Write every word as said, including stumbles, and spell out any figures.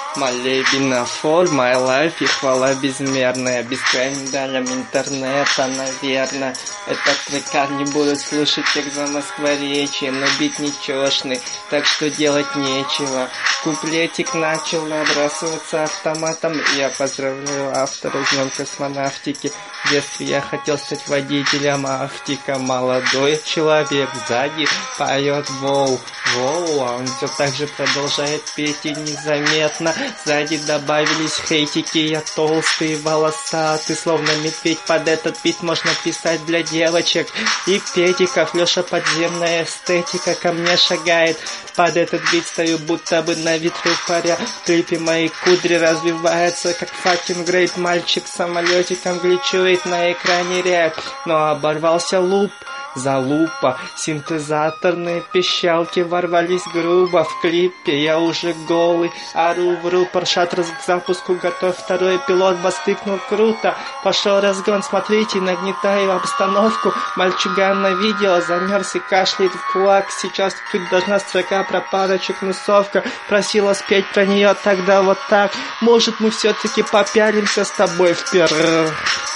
Молебина for my life и хвала безмерная, бескрайним интернета, наверное. Этот трек не будут слушать, как за москворечье, но бит нечёшный, так что делать нечего. Куплетик начал набрасываться автоматом, и я поздравляю автора с днём космонавтики. В детстве я хотел стать водителем автика. Молодой человек сзади поет воу, воу, а он все так же продолжает петь и незаметно. Сзади добавились хейтики, я толстый, волосатый, словно медведь. Под этот бит можно писать для девочек и педиков. Лёша подземная эстетика ко мне шагает. Под этот бит стою, будто бы на ветру паря. В клипе мои кудри развиваются, как fucking great. Мальчик самолетиком гличует на экране рэп. Но оборвался луп. Залупа, синтезаторные пищалки ворвались грубо. В клипе я уже голый, ору в рупор, шаттер к запуску готов. Второй пилот воскликнул круто. Пошел разгон, смотрите, нагнетаю обстановку. Мальчуган на видео замерз и кашляет в кулак. Сейчас тут должна строка про парочек нусовка. Просила спеть про нее тогда вот так. Может, мы все-таки попялимся с тобой вперед.